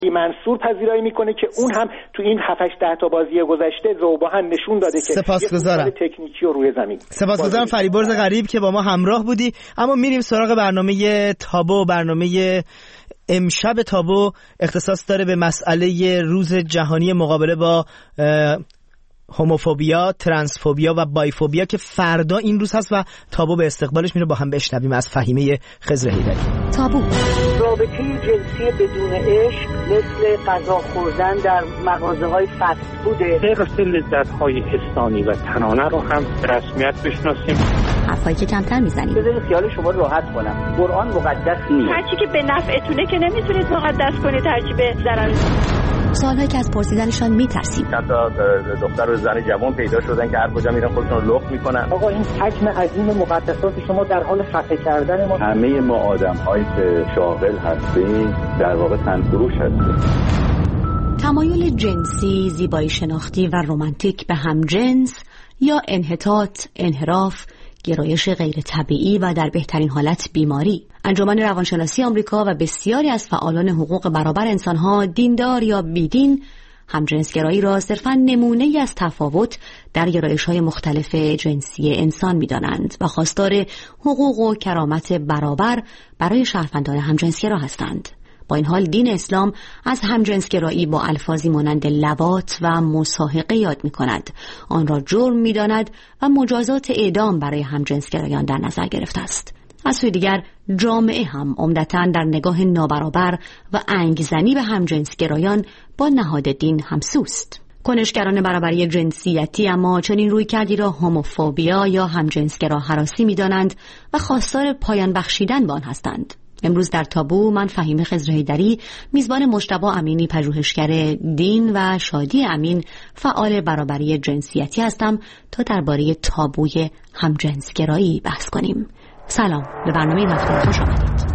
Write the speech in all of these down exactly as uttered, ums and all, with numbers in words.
منصور پذیرایی میکنه که اون هم تو این هفت هشت ده تا بازی گذشته ذوبان نشون داده که سپاسگزارم تکنیکی رو روی زمین. سپاسگزارم فریبرز غریب که با ما همراه بودی. اما میریم سراغ برنامه تابو. برنامه امشب تابو اختصاص داره به مسئله روز جهانی مقابله با هوموفوبیا، ترنسفوبیا و بایفوبیا که فردا این روز هست و تابو به استقبالش میره. با هم بشنویم از فهیمه خضر حیدری. تابو: رابطه جنسی بدون عشق مثل غذا خوردن در مغازه‌های فست فوده. غیر لذت‌های حسانی و تنانه رو هم رسمیت بشناسیم. حرفایی که کمتر میزنیم. بذارید خیال شما راحت کنم. قرآن مقدس نیست. هرچی که به نفعتونه که نمیتونید مقدس کنید، هرچی به ضرر. سوالهایی که از پرسیدنشان میترسیم. چند تا دختر و زن جوان پیدا شدن که هر کجا میرن خودشون رو لخت میکنن. آقا این حجم عظیم مقدسات شما در حال خفه کردن ما. همه ما آدم‌هایی که شاغل هستیم در واقع تنفروش هستیم. تمایل جنسی، زیبایی شناختی و رمانتیک به همجنس یا انحطاط، انحراف، گرایش غیر طبیعی و در بهترین حالت بیماری. انجمن روانشناسی آمریکا و بسیاری از فعالان حقوق برابر انسان‌ها، دیندار یا بیدین، همجنسگرایی را صرفاً نمونه‌ای از تفاوت در گرایش‌های مختلف جنسی انسان می‌دانند و خواستار حقوق و کرامت برابر برای شهروندان همجنسگرا هستند. با این حال دین اسلام از همجنسگرایی با الفاظی مانند لواط و مساحقه یاد می‌کند، آن را جرم می‌داند و مجازات اعدام برای همجنسگرایان در نظر گرفته است. از سوی دیگر جامعه هم عمدتاً در نگاه نابرابر و انگزنی به همجنسگرایان با نهاد دین همسوست. کنشگران برابری جنسیتی اما چنین رویکردی را هوموفوبیا یا همجنسگرا هراسی می‌دانند و خواستار پایان بخشیدن به آن هستند. امروز در تابو من فهیمه خضر حیدری، میزبان مجتبی امینی پژوهشگر دین و شادی امین فعال برابری جنسیتی هستم تا درباره تابوی همجنسگرایی بحث کنیم. سلام، به برنامه این هفته خوش آمدید.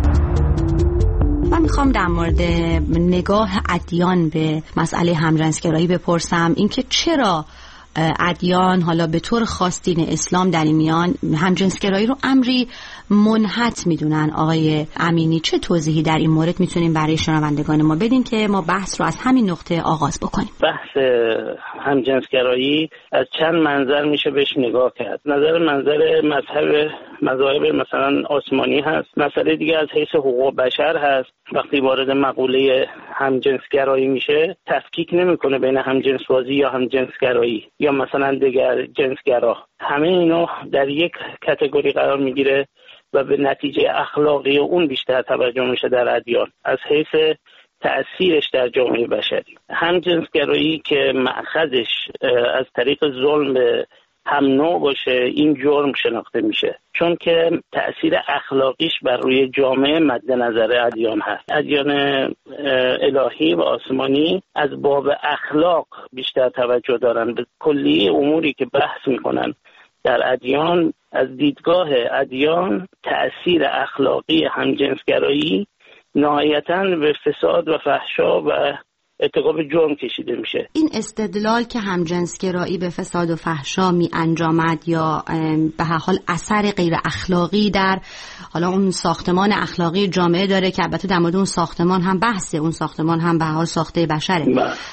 من میخوام در مورد نگاه ادیان به مسئله همجنسگرایی بپرسم، اینکه چرا ادیان حالا به طور خاص دین اسلام در این میان همجنسگرایی رو امری منحت میدونن. آقای امینی، چه توضیحی در این مورد میتونیم برای شنوندگان ما بدین که ما بحث رو از همین نقطه آغاز بکنیم؟ بحث همجنسگرایی از چند منظر میشه بهش نگاه کرد. نظر منظر مذهب مذاهب مثلا آسمانی هست، مسئله دیگه از حیث حقوق بشر هست. وقتی وارد مقوله همجنسگرایی میشه تفکیک نمیکنه بین همجنسبازی یا همجنسگرایی یا مثلا دیگر جنسگرا. همه اینا در یک کاتگوری قرار میگیره و به نتیجه اخلاقی اون بیشتر توجه میشه در ادیان از حیث تأثیرش در جامعه بشری. همجنسگرایی که مأخذش از طریق ظلم به هم نوع باشه، این جرم شناخته میشه، چون که تأثیر اخلاقیش بر روی جامعه مد نظر ادیان هست. ادیان الهی و آسمانی از باب اخلاق بیشتر توجه دارن به کلی اموری که بحث میکنن در ادیان. از دیدگاه ادیان تأثیر اخلاقی همجنسگرایی نهایتاً به فساد و فحشا و ارتکاب جرم کشیده میشه. این استدلال که همجنسگرایی به فساد و فحشا می انجامد یا به هر حال اثر غیر اخلاقی در حالا اون ساختمان اخلاقی جامعه داره که البته در مورد اون ساختمان هم بحثه، اون ساختمان هم به هر حال ساخته بشره.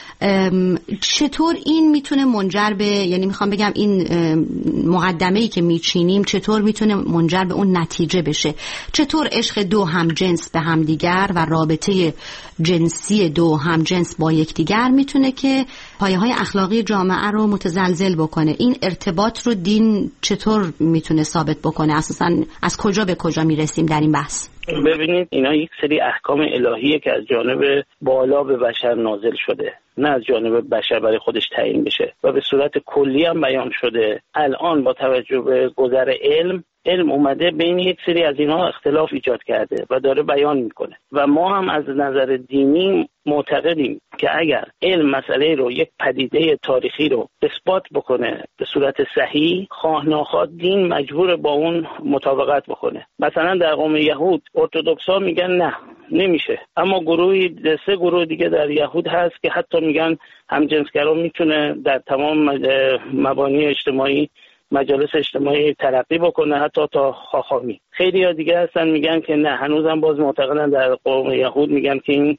چطور این میتونه منجر به، یعنی میخوام بگم این مقدمه‌ای که میچینیم چطور میتونه منجر به اون نتیجه بشه؟ چطور عشق دو همجنس به همدیگر و رابطه جنسی دو همجنس با یکدیگر میتونه که پایه‌های اخلاقی جامعه رو متزلزل بکنه؟ این ارتباط رو دین چطور میتونه ثابت بکنه؟ اساساً از کجا به کجا میرسیم در این بحث؟ ببینید، اینا یک سری احکام الهیه که از جانب بالا به بشر نازل شده، نه از جانب بشر برای خودش تعیین بشه و به صورت کلی هم بیان شده. الان با توجه به گذر علم علم اومده بین یک سری از اینها اختلاف ایجاد کرده و داره بیان میکنه و ما هم از نظر دینی معتقدیم که اگر علم مسئله رو، یک پدیده تاریخی رو اثبات بکنه به صورت صحیح، خواه ناخواه دین مجبور با اون مطابقت بکنه. مثلا در قوم یهود ارتدوکس‌ها میگن نه نمیشه، اما گروهی سه گروه دیگه در یهود هست که حتی میگن همجنسگرا میتونه در تمام مبانی اجتماعی، مجالس اجتماعی ترقی بکنه، حتی تا خاخامی. خیلی ها دیگه هستن میگن که نه، هنوزم باز معتقدن در قوم یهود میگن که این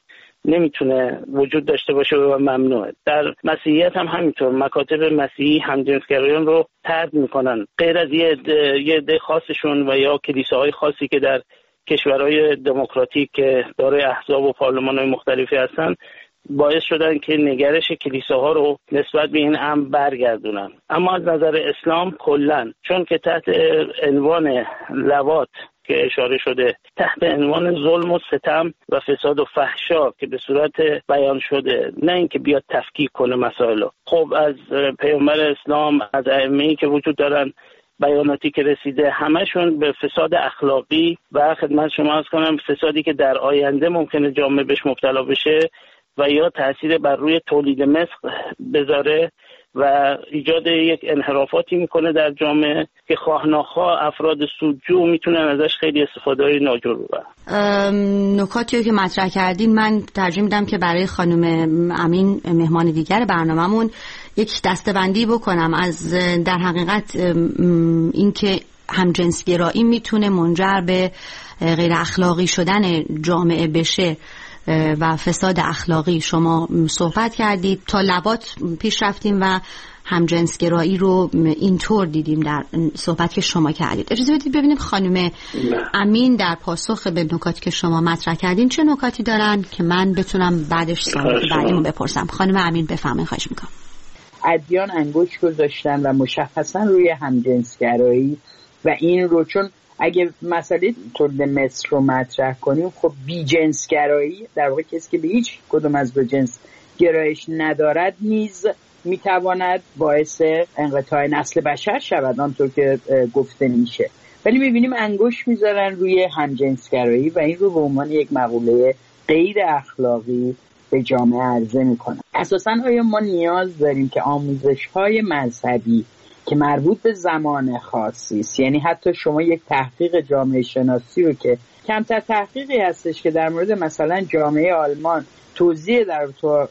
نمیتونه وجود داشته باشه و ممنوعه. در مسیحیت هم همینطور، مکاتب مسیحی همجنسگرایان رو طرد میکنن، غیر از یه عده یه عده خاصشون و یا کلیساهای خاصی که در کشورهای دموکراتیک که دارای احزاب و پارلمان‌های مختلفی هستن باعث شدن که نگرش کلیساها رو نسبت به این امر برگردونن. اما از نظر اسلام کلاً، چون که تحت عنوان لواط که اشاره شده، تحت عنوان ظلم و ستم و فساد و فحشا که به صورت بیان شده، نه اینکه بیاد تفکیک کنه مسائل. خب از پیامبر اسلام، از ائمه‌ای که وجود دارن، بیاناتی که رسیده، همشون به فساد اخلاقی و خدمت شما عرض کنم فسادی که در آینده ممکنه جامعه بهش مبتلا بشه و یا تأثیر بر روی تولید مثل بذاره و ایجاد یک انحرافاتی میکنه در جامعه که خواه ناخواه افراد سودجو میتونن ازش خیلی استفاده ناجور ببرن. نکاتی که مطرح کردین من ترجیح میدم که برای خانم امین مهمان دیگر برنامه‌مون یک دسته‌بندی بکنم از در حقیقت اینکه همجنسگرایی میتونه منجر به غیر اخلاقی شدن جامعه بشه و فساد اخلاقی. شما صحبت کردید، تا لواط پیش رفتیم و همجنسگرایی رو اینطور دیدیم در صحبت که شما کردید. اجازه بدید ببینیم خانم امین در پاسخ به نکاتی که شما مطرح کردین چه نکاتی دارن که من بتونم بعدش سوال بعدیمو بپرسم. خانم امین بفرمایید. خواهش میکنم. ادیان انگشت گذاشتن و مشخصا روی همجنسگرایی و این رو، چون اگه مسئله تولید مثل رو مطرح کنیم، خب بی جنس گرایی در واقع کسی که به هیچ کدوم از دو جنس گرایش ندارد نیز میتواند باعث انقطاع نسل بشر شود، آنطور که گفته میشه. ولی میبینیم انگشت میذارن روی همجنسگرایی و این رو به عنوان یک مقوله غیر اخلاقی به جامعه عرضه میکنن. اساساً آیا ما نیاز داریم که آموزش‌های مذهبی که مربوط به زمان خاصی است، یعنی حتی شما یک تحقیق جامعه شناسی رو که کمتر تحقیقی هستش که در مورد مثلا جامعه آلمان توضیح در تو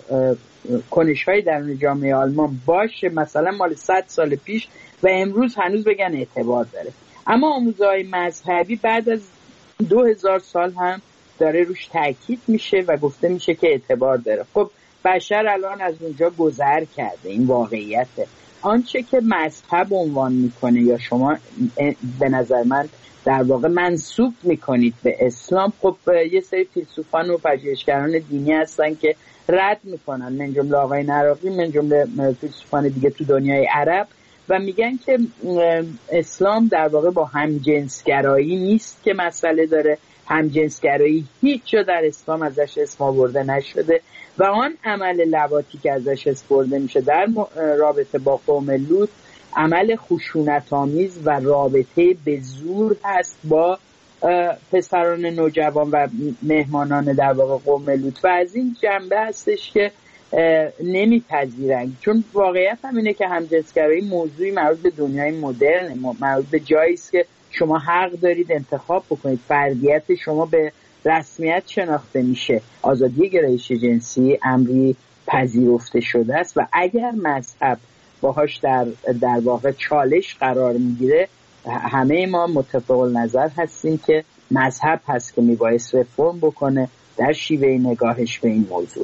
کنش‌های درون جامعه آلمان باشه، مثلا مال صد سال پیش و امروز هنوز بگن اعتبار داره، اما آموزه‌های مذهبی بعد از دو هزار سال هم داره روش تاکید میشه و گفته میشه که اعتبار داره. خب بشر الان از اونجا گذر کرده، این واقعیته. آنچه که مذهب عنوان میکنه یا شما به نظر من در واقع منسوب میکنید به اسلام، خب یه سری فیلسوفان و پژوهشگران دینی هستن که رد میکنن، من جمله آقای نراقی، من جمله فیلسوفان دیگه تو دنیای عرب، و میگن که اسلام در واقع با همجنسگرایی نیست که مسئله داره. همجنسگرایی هیچ جا در اسلام ازش اسم آورده نشده و آن عمل لواطی که ازش اسم برده میشه در رابطه با قوم لوط عمل خشونت‌آمیز و رابطه به زور هست با پسران نوجوان و مهمانان در واقع قوم لوط و از این جنبه هستش که نمیپذیرن، چون واقعیت هم اینه که همجنسگرایی موضوعی مربوط به دنیای مدرن، مربوط به جایی است که شما حق دارید انتخاب بکنید، فردیت شما به رسمیت شناخته میشه. آزادی گرایش جنسی امری پذیرفته شده است و اگر مذهب باهاش در در واقع چالش قرار میگیره، همه ما متفق النظر هستیم که مذهب هست که میبایست رفرم بکنه در شیوه نگاهش به این موضوع.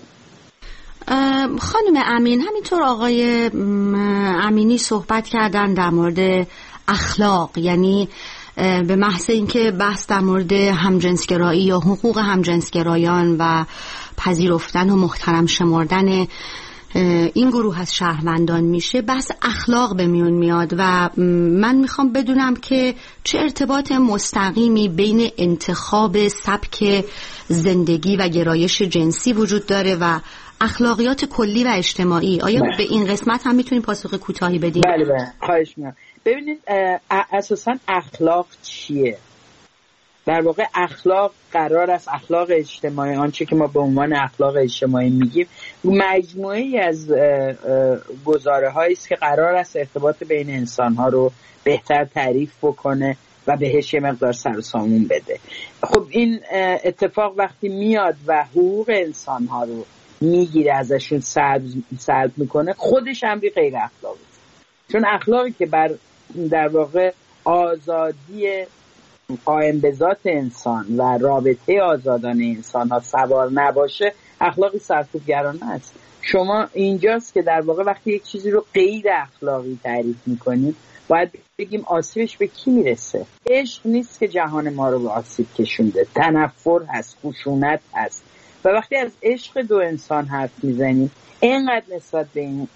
خانم امین، همینطور آقای امینی صحبت کردن در مورد اخلاق، یعنی به محض اینکه بحث در مورد همجنسگرایی یا حقوق همجنسگرایان و پذیرفتن و محترم شمردن این گروه از شهروندان میشه، بحث اخلاق به میون میاد و من میخوام بدونم که چه ارتباط مستقیمی بین انتخاب سبک زندگی و گرایش جنسی وجود داره و اخلاقیات کلی و اجتماعی. آیا به این قسمت هم میتونیم پاسخ کوتاهی بدیم؟ بله بله، خواهش میکنم. ببینید اساساً اخلاق چیه؟ در واقع اخلاق قرار است، اخلاق اجتماعی، آنچه که ما به عنوان اخلاق اجتماعی میگیم، مجموعه‌ای از گزاره هایی است که قرار است ارتباط بین انسان ها رو بهتر تعریف بکنه و بهش یه مقدار سر و سامون بده. خب این اتفاق وقتی میاد و حقوق انسان ها رو میگیره، ازشون سلب سلب میکنه، خودش امری غیر اخلاقی، چون اخلاقی که بر در واقع آزادی قائم به ذات انسان و رابطه آزادانه انسان ها سوار نباشه اخلاقی سرکوبگرانه است. شما اینجاست که در واقع وقتی یک چیزی رو غیر اخلاقی تعریف میکنیم باید بگیم آسیبش به کی میرسه. عشق نیست که جهان ما رو به آسیب کشونده، تنفر هست، خشونت هست. و وقتی از عشق دو انسان حرف میزنیم اینقدر نسبت به این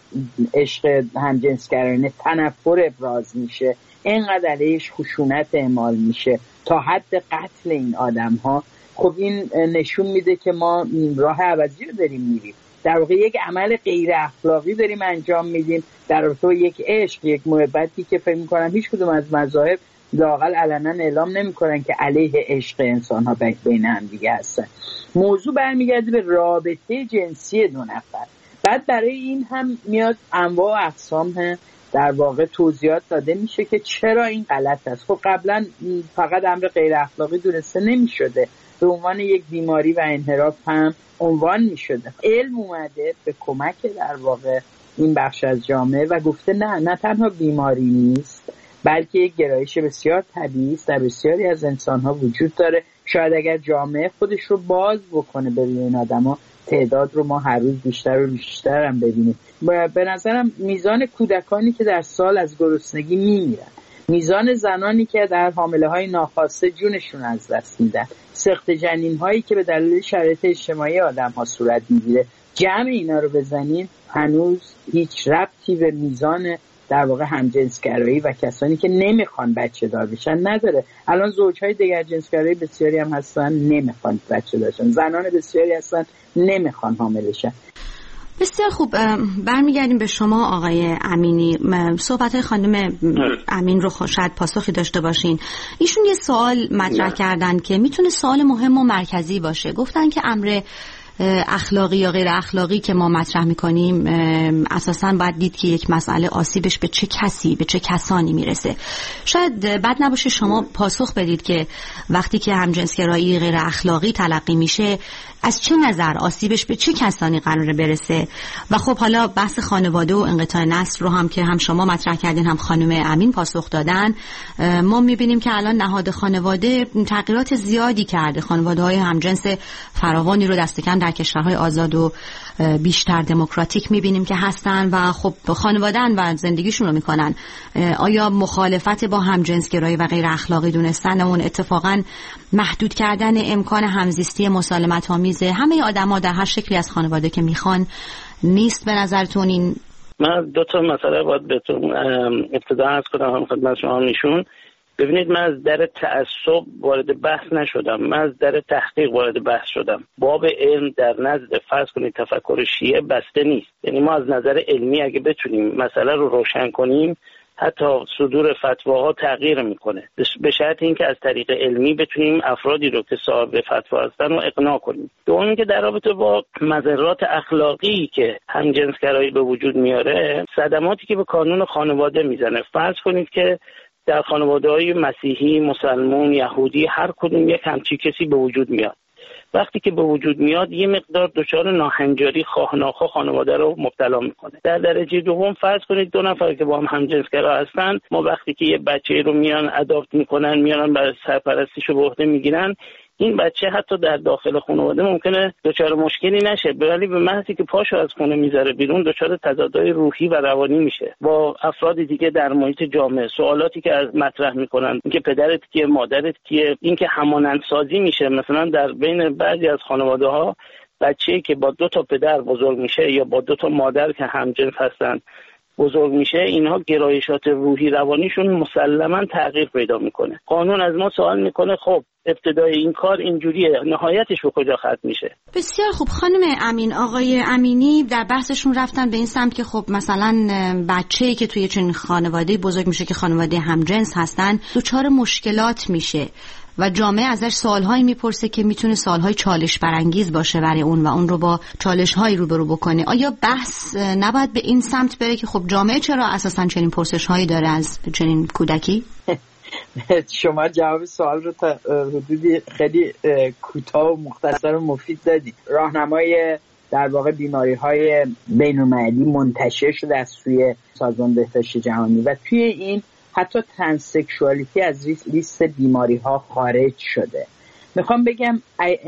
عشق همجنسگرایانه تنفر ابراز میشه، اینقدر علیهش خشونت اعمال میشه تا حد قتل این آدم ها. خب این نشون میده که ما راه عوضی رو داریم میریم، در واقع یک عمل غیر اخلاقی داریم انجام میدیم در رابطه یک عشق، یک محبتی که فکر میکنم هیچ کدوم از مذاهب لااقل علنا اعلام نمیکنن که علیه عشق انسان ها بین هم دیگه هستن. موضوع برمیگرده به رابطه جنسی دو نفر. بعد برای این هم میاد انواع و اقسام در واقع توضیحات داده میشه که چرا این غلط است. خب قبلا فقط امر غیر اخلاقی دونسته نمیشده، به عنوان یک بیماری و انحراف هم عنوان میشده. علم اومده به کمک در واقع این بخش از جامعه و گفته نه نه تنها بیماری نیست بلکه یک گرایش بسیار طبیعی است، در بسیاری از انسان‌ها وجود داره. شاید اگر جامعه خودش رو باز بکنه به این آدم‌ها تعداد رو ما هر روز بیشتر و بیشتر هم ببینیم. به نظرم میزان کودکانی که در سال از گرسنگی میمیرن، میزان زنانی که در حامله‌های ناخواسته جونشون از دست میدن، سقط جنین‌هایی که به دلیل شرایط اجتماعی آدم‌ها صورت میگیره، جمع اینا رو بزنین هنوز هیچ ربطی به میزان در واقع همجنسگرایی و کسانی که نمیخوان بچه دار بشن نداره. الان زوجهای دیگر جنسگرایی بسیاری هم هستن نمیخوان بچه دارشن، زنان بسیاری هستن نمیخوان حامل شن. بسیار خوب، برمیگردیم به شما آقای امینی. صحبت خانم امین رو شاید پاسخی داشته باشین. ایشون یه سوال مطرح کردن که میتونه سوال مهم و مرکزی باشه. گفتن که امر اخلاقی یا غیر اخلاقی که ما مطرح میکنیم اساساً باید دید که یک مسئله آسیبش به چه کسی به چه کسانی میرسه. شاید بد نباشه شما پاسخ بدید که وقتی که همجنسگرایی غیر اخلاقی تلقی میشه از چه نظر آسیبش به چه کسانی قراره برسه. و خب حالا بحث خانواده و انقطاع نسل رو هم که هم شما مطرح کردین هم خانم امین پاسخ دادن، ما میبینیم که الان نهاد خانواده تغییرات زیادی کرده. خانواده های همجنس فراوانی رو دست کم در کشورهای آزاد و بیشتر دموکراتیک میبینیم که هستن و خب خانواده‌ان و زندگیشون رو میکنن. آیا مخالفت با همجنسگرایی و غیر اخلاقی دونستن اون اتفاقا محدود کردن امکان همزیستی مسالمت آمیز همه آدم‌ها در هر شکلی از خانواده که میخوان نیست به نظرتون؟ این من دو تا مسئله باید بهتون ابتدا عرض کنم هم خدمت شما میشون. ببینید من از در تعصب وارد بحث نشدم، من از در تحقیق وارد بحث شدم. باب علم در نزد فرض کنید تفکر شیعه بسته نیست. یعنی ما از نظر علمی اگه بتونیم مسئله رو روشن کنیم حتی صدور فتواها تغییر میکنه، به شرط اینکه از طریق علمی بتونیم افرادی رو که صاحب فتوا هستن رو اقناع کنیم. دوم که در رابطه با مضرات اخلاقی که همجنسگرایی به وجود میاره، صدماتی که به کانون خانواده میزنه. فرض کنید که در خانواده‌های مسیحی، مسلمان، یهودی هر کدوم یک همچی کسی به وجود میاد. وقتی که به وجود میاد یه مقدار دچار ناهنجاری خواه ناخواه خانواده رو مبتلا میکنه. در درجه دوم فرض کنید دو نفر که با هم همجنسگرا هستن، ما وقتی که یه بچه رو میان اداپت میکنن، میان برای سرپرستیش رو به عهده میگیرن، این بچه حتی در داخل خانواده ممکنه دچار مشکلی نشه، ولی به محضی که پاشو از خونه میذاره بیرون دچار تضادهای روحی و روانی میشه. با افراد دیگه در محیط جامعه سوالاتی که از مطرح میکنن، اینکه پدرت کیه، مادرت کیه، اینکه همانندسازی میشه. مثلا در بین بعضی از خانواده ها بچه‌ای که با دو تا پدر بزرگ میشه یا با دو تا مادر که همجنس هستن بزرگ میشه، اینها گرایشات روحی روانیشون مسلما تغییر پیدا میکنه. قانون از ما سوال میکنه خب ابتدای این کار اینجوریه، نهایتش به کجا ختم میشه؟ بسیار خوب. خانم امین، آقای امینی در بحثشون رفتن به این سمت که خب مثلا بچه‌ای که توی چنین خانواده بزرگ میشه که خانواده همجنس هستن دچار مشکلات میشه و جامعه ازش سوالهایی میپرسه که میتونه سوالهای چالش برانگیز باشه برای اون و اون رو با چالش‌هایی روبرو بکنه. آیا بحث نباید به این سمت بره که خب جامعه چرا اساساً چنین پرسش‌هایی داره از چنین کودکی؟ شما جواب سوال رو تا حدودی خیلی کوتاه و مختصر و مفید دادید. راهنمای در واقع بیماری‌های بین‌المللی منتشر شده از سوی سازمان بهداشت جهانی و توی این حتی ترانسکشوالیتی از لیست بیماری ها خارج شده. میخوام بگم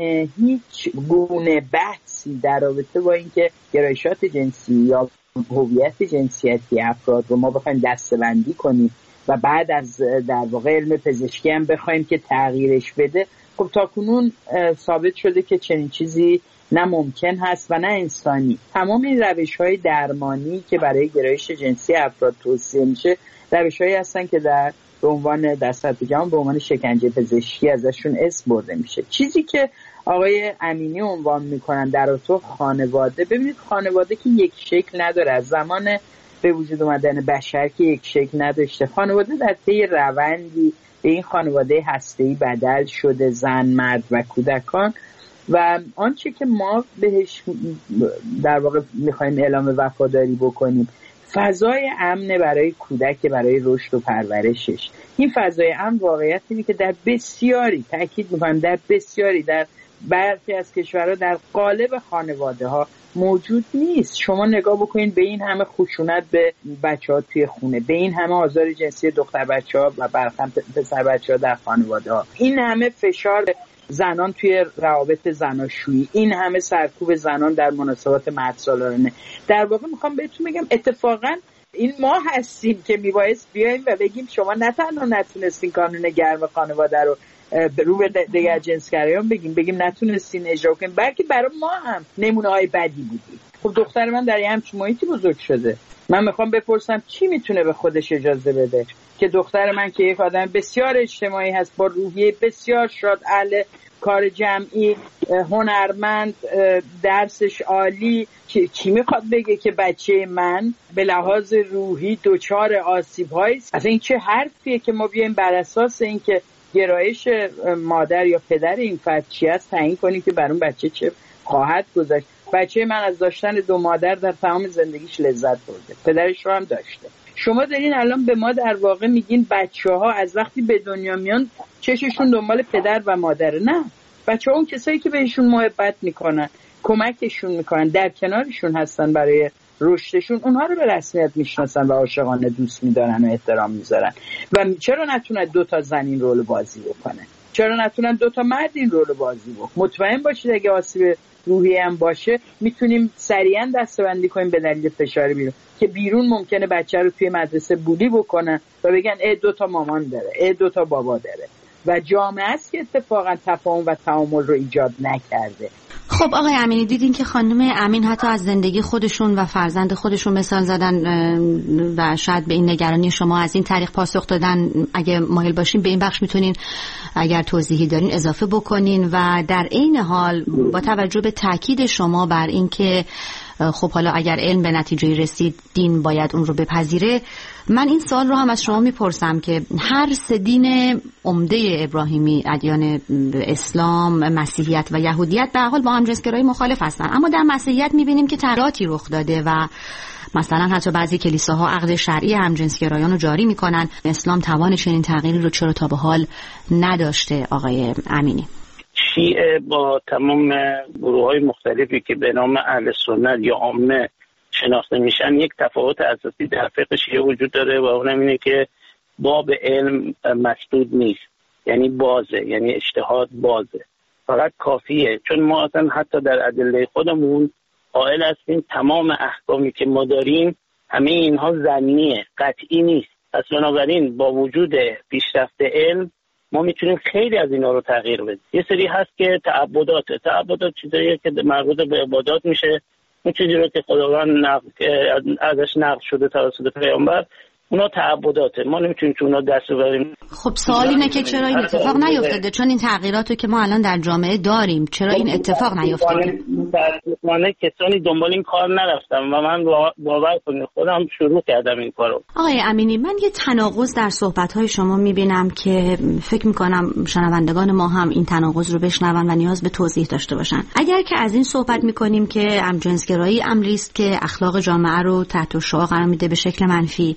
هیچ گونه بحثی در رابطه با اینکه گرایشات جنسی یا هویت جنسیتی افراد رو ما بخوایم دسته‌بندی کنیم و بعد از در واقع علم پزشکی هم بخوایم که تغییرش بده، خب تاکنون ثابت شده که چنین چیزی نه ممکن هست و نه انسانی. تمام این روش‌های درمانی که برای گرایش جنسی افراد توصیه میشه روش‌هایی هستن که در به عنوان در سطح جهان به عنوان شکنجه پزشکی ازشون اسم برده میشه. چیزی که آقای امینی عنوان میکنن در تو خانواده، ببینید خانواده که یک شکل نداره، از زمان به وجود اومدن بشر که یک شکل نداشته. خانواده در طی روندی به این خانواده هسته‌ای بدل شده، زن، مرد و کودکان، و آنچه که ما بهش در واقع میخوایم اعلام وفاداری بکنیم فضای امن برای کودک، برای رشد و پرورشش. این فضای امن واقعیت اینه که در بسیاری، تاکید میکنم در بسیاری، در برخی از کشورها در قالب خانواده ها موجود نیست. شما نگاه بکنید به این همه خشونت به بچه ها توی خونه، به این همه آزار جنسی دختر بچه ها و برخلاف پسر بچه ها در خانواده ها، این همه فشار زنان توی روابط زناشویی، این همه سرکوب زنان در مناسبات مردسالارانه. در واقع میخوام بهتون بگم اتفاقا این ما هستیم که میبایست بیاییم و بگیم شما نه تنها نتونستین قانون گرم خانواده رو رو به دیگر جنسگرایان بگیم بگیم نتونستین اجرا کنیم، بلکه برای ما هم نمونه های بدی بودی. خب دختر من در یه همچین محیطی بزرگ شده، من میخوام بپرسم چی میتونه به خودش اجازه بده که دختر من که یک آدم بسیار اجتماعی هست، با روحیه بسیار شاد، اهل کار جمعی، هنرمند، درسش عالی، چی میخواد بگه که بچه من به لحاظ روحی دچار آسیب‌هایی است؟ اصلا این چه حرفیه که ما بیایم بر اساس اینکه گرایش مادر یا پدر این فرد چی است تعیین کنیم که بر اون بچه چه خواهد گذاشت؟ بچه من از داشتن دو مادر در تمام زندگیش لذت برده، پدرش رو هم داشته. شما دارین الان به ما در واقع میگین بچه ها از وقتی به دنیا میان چششون دنبال پدر و مادره. نه، بچه ها اون کسایی که بهشون محبت میکنن، کمکشون میکنن، در کنارشون هستن برای رشدشون، اونها رو به رسمیت میشناسن و عاشقانه دوست میدارن و احترام میذارن. و چرا نتونن دو تا زن این رول بازی بکنه؟ چرا نتونن دو تا مرد این رول بازی بکنه؟ مطمئن باشید اگه آسیب روحی هم باشه میتونیم سریعا دسته‌بندی کنیم به دلیل فشار بیرون، که بیرون ممکنه بچه رو توی مدرسه بولی بکنن و بگن ای دو تا مامان داره، ای دو تا بابا داره، و جامعه است که اتفاقا تفاهم و تعامل رو ایجاد نکرده. خب آقای امینی، دیدین که خانم امین حتی از زندگی خودشون و فرزند خودشون مثال زدن و شاید به این نگرانی شما از این طریق پاسخ دادن. اگه مایل باشین به این بخش میتونین اگر توضیحی دارین اضافه بکنین. و در عین حال با توجه به تاکید شما بر این که خب حالا اگر علم به نتیجه رسید دین باید اون رو بپذیره، من این سوال رو هم از شما میپرسم که هر سه دین عمده ابراهیمی، ادیان اسلام، مسیحیت و یهودیت، به هر حال با همجنسگرایی مخالف هستن، اما در مسیحیت میبینیم که تغییراتی رخ داده و مثلا حتی بعضی کلیساها عقد شرعی همجنسگرایان رو جاری میکنن. اسلام توان چنین تغییری رو چرا تا به حال نداشته آقای امینی؟ شیعه با تمام گروه‌های مختلفی که به نام اهل سنت یا عامه شناخته میشن یک تفاوت اساسی در فقه شیعه وجود داره و اونم اینه که باب علم مسدود نیست، یعنی بازه، یعنی اجتهاد بازه، فقط کافیه. چون ما اصلا حتی در ادله خودمون قائل هستیم تمام احکامی که ما داریم همه اینها ظنیه، قطعی نیست. پس بنابراین با وجود پیشرفت علم ما میتونیم خیلی از اینا رو تغییر بدیم. یه سری هست که تعبداته، تعبدات چیزاییه که مربوط به عبادات میشه، اون چیزی رو که خداوند نقل ازش نقل شده توسط پیامبر، اونا تعبداته، ما نمیتونیم تو اونا دست ببریم. خب سوال اینه که چرا این اتفاق نیفتاده؟ چون این تغییراتو که ما الان در جامعه داریم، چرا این اتفاق نیفتاده؟ متأسفانه کسانی دنبال این کار نرفتم و من باور کنید خودم شروع کردم این کارو. آقای امینی، من یه تناقض در صحبت‌های شما میبینم که فکر میکنم شنوندگان ما هم این تناقض رو بشنون و نیاز به توضیح داشته باشن. اگر که از این صحبت میکنیم که همجنسگرایی امری است که اخلاق جامعه رو تحت شعاع قرار میده به شکل منفی، خانواده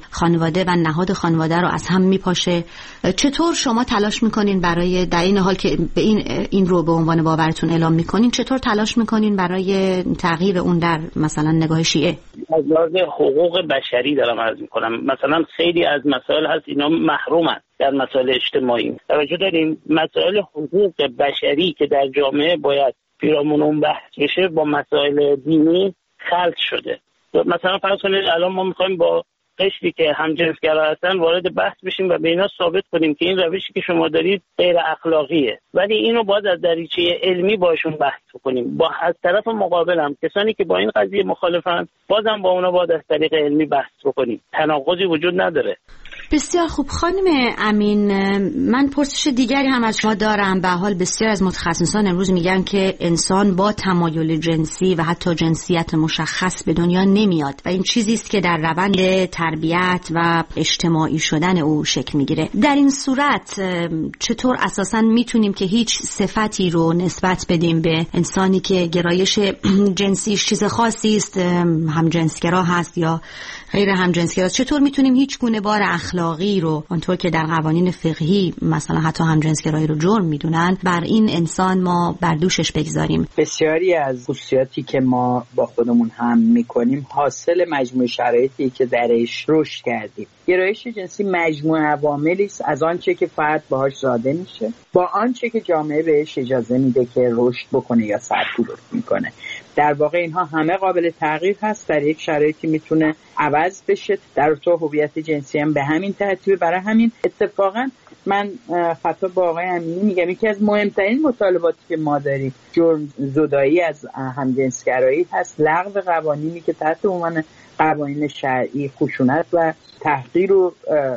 خانواده و نهاد خانواده رو از هم میپاشه. چطور شما تلاش میکنین برای، در این حال که به این این رو به عنوان باورتون اعلام میکنین، چطور تلاش میکنین برای تغییر اون در مثلا نگاه شیعه؟ از لحاظ حقوق بشری دارم عرض میکنم. مثلا خیلی از مسائل هست اینا محرومن در مسائل اجتماعی. توجه داریم مسائل حقوق بشری که در جامعه باید پیرامون اون بحث بشه با مسائل دینی خلط شده. مثلا فرض کنید الان ما میخوایم با قشری که همجنسگرا هستن وارد بحث بشیم و به اینا ثابت کنیم که این روشی که شما دارید غیر اخلاقیه، ولی اینو باید از دریچه علمی باشون بحث کنیم. با از طرف مقابل هم کسانی که با این قضیه مخالفن بازم با اونا باید از طریق علمی بحث کنیم. تناقضی وجود نداره. بسیار خوب. خانم امین، من پرسش دیگری هم از شما دارم. به حال بسیار از متخصصان امروز میگن که انسان با تمایل جنسی و حتی جنسیت مشخص به دنیا نمیاد و این چیزی است که در روند تربیت و اجتماعی شدن او شکل میگیره. در این صورت چطور اساساً میتونیم که هیچ صفتی رو نسبت بدیم به انسانی که گرایش جنسیش چیز خاصی است، همجنسگرا هست یا غیر همجنسگرا؟ چطور میتونیم هیچ گونه بار اخلاقی رو، آنطور که در قوانین فقهی مثلا حتی همجنسگرایی رو جرم میدونن، بر این انسان ما بر دوشش بگذاریم؟ بسیاری از خصوصیاتی که ما با خودمون هم میکنیم حاصل مجموع شرایطی که درش رشد کردیم. گرایش جنسی مجموعه عواملی است، از آنچه که فرد باهاش زاده میشه با آنچه که جامعه بهش اجازه میده که رشد بکنه یا سرکوب میکنه. در واقع اینها همه قابل تغییر هست، در یک شرایطی میتونه عوض بشه. در تو هویت جنسی هم به همین ترتیب. برای همین اتفاقا من خطاب با آقای امینی میگم یکی از مهمترین مطالباتی که ما داریم جرم زدایی از همجنسگرایی هست، لغو قوانینی که تحت عنوان قوانین شرعی خشونت و تحقیر و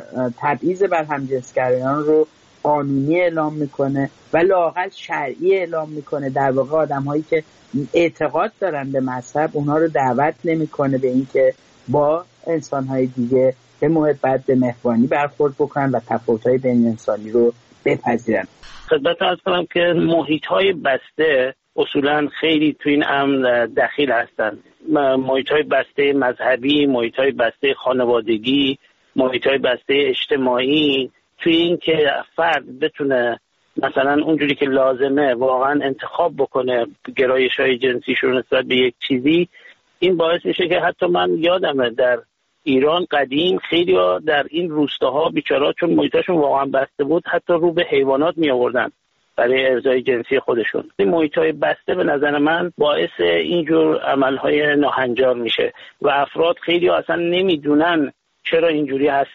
تبعیض بر همجنسگرایان رو قانونی اعلام میکنه و لااقل شرعی اعلام میکنه. در واقع آدم‌هایی که اعتقاد دارن به مذهب اونها رو دعوت نمیکنه به اینکه با انسان‌های دیگه به محبت، به مهربانی برخورد بکنن و تفاوت‌های بین انسانی رو بپذیرن. خدمت عرض کنم که محیط‌های بسته اصولاً خیلی تو این امر دخیل هستن. محیط‌های بسته مذهبی، محیط‌های بسته خانوادگی، محیط‌های بسته اجتماعی، توی این که فرد بتونه مثلا اونجوری که لازمه واقعا انتخاب بکنه گرایش‌های جنسیش رو نسبت به یک چیزی، این باعث میشه که حتی من یادمه در ایران قدیم خیلی ها در این روستاها بیچارا چون محیطاشون واقعا بسته بود حتی رو به حیوانات می آوردن برای ارضای جنسی خودشون. این محیط‌های بسته به نظر من باعث اینجور عمل‌های ناهنجار میشه و افراد خیلی ها اصلا نمیدونن چرا اینجوری هست.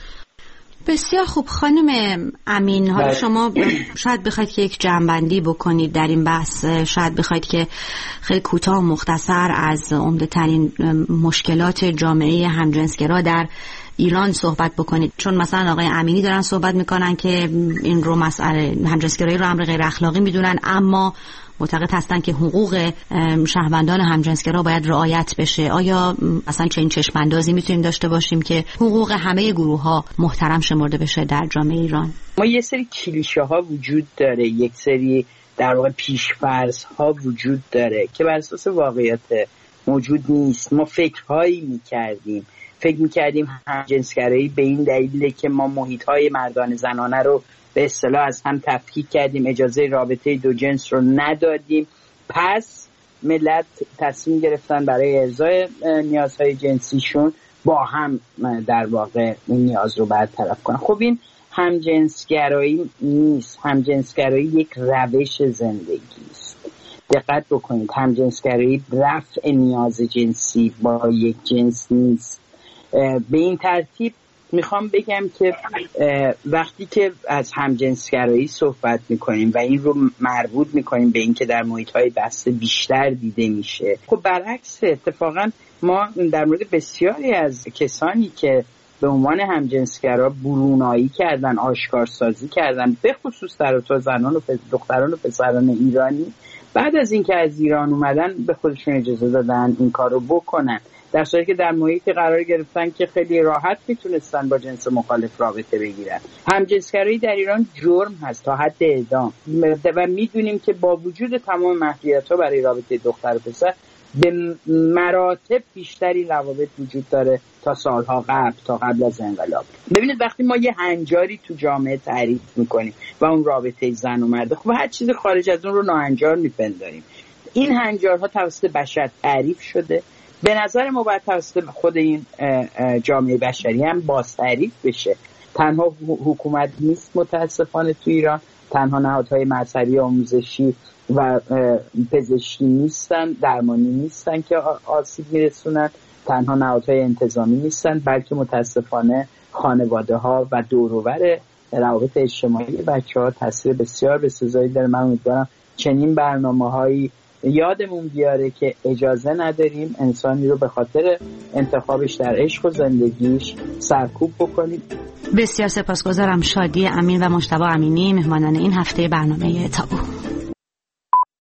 بسیار خوب. خانم امین، حالا شما شاید بخواید که یک جمع‌بندی بکنید در این بحث، شاید بخواید که خیلی کوتاه و مختصر از عمده ترین مشکلات جامعه همجنسگرا در ایران صحبت بکنید، چون مثلا آقای امینی دارن صحبت میکنن که این رو مسئله همجنسگرایی رو امر غیر اخلاقی میدونن، اما معتقد هستن که حقوق شهروندان همجنسگرا باید رعایت بشه. آیا مثلا چه این چشم اندازی میتونیم داشته باشیم که حقوق همه گروه ها محترم شمرده بشه در جامعه ایران؟ ما یه سری کلیشه ها وجود داره، یک سری در واقع پیش‌فرض ها وجود داره که بر اساس واقعیت موجود نیست. ما فکرهایی میکردیم فکر میکردیم همجنسگرایی به این دلیله که ما محیط‌های مردان زنانه رو به اصطلاح از هم تفکیک کردیم، اجازه رابطه دو جنس رو ندادیم، پس ملت تصمیم گرفتن برای ارضای نیازهای جنسیشون با هم در واقع این نیاز رو برطرف کنن. خب این همجنسگرایی نیست، همجنسگرایی یک روش زندگی است. دقت بکنید، همجنسگرایی رفع نیاز جنسی با یک جنس نیست. به این ترتیب میخوام بگم که وقتی که از همجنسگرایی صحبت میکنیم و این رو مربوط میکنیم به این که در محیط‌های بسته بیشتر دیده میشه، خب برعکس اتفاقا ما در مورد بسیاری از کسانی که به عنوان همجنسگرا برونایی کردن، آشکارسازی کردن، به خصوص در تو زنان و دختران و پسران ایرانی، بعد از اینکه از ایران اومدن به خودشون اجازه دادن این کار رو بکنن، در صورتی که در محیطی قرار گرفتن که خیلی راحت میتونستن با جنس مخالف رابطه بگیرن. همجنسگرایی در ایران جرم هست تا حد اعدام و میدونیم که با وجود تمام محدودیت‌ها برای رابطه دختر و پسر به مراتب بیشتری روابط وجود داره تا سالها قبل، تا قبل از انقلاب. ببینید وقتی ما یه هنجاری تو جامعه تعریف میکنیم و اون رابطه زن و مرد، خب هر چیز خارج از اون رو ناهنجار میپنداریم. این هنجارها توسط بشر تعریف شده. به نظر ما باید توسط خود این جامعه بشری هم باز تعریف بشه. تنها حکومت نیست متاسفانه تو ایران، تنها نهادهای مذهبی آموزشی و پزشکی نیستن، درمانی نیستن که آسیب میرسونن، تنها نهادهای انتظامی نیستن، بلکه متاسفانه خانواده ها و دور و بر روابط اجتماعی بچه ها تاثیر بسیار بسزایی داره. من امیدوارم چنین برنامه هایی یادمون بیاره که اجازه نداریم انسانی رو به خاطر انتخابش در عشق و زندگیش سرکوب بکنیم. بسیار سپاسگزارم. شادی امین و مجتبی امینی مهمانان این هفته برنامه تابو.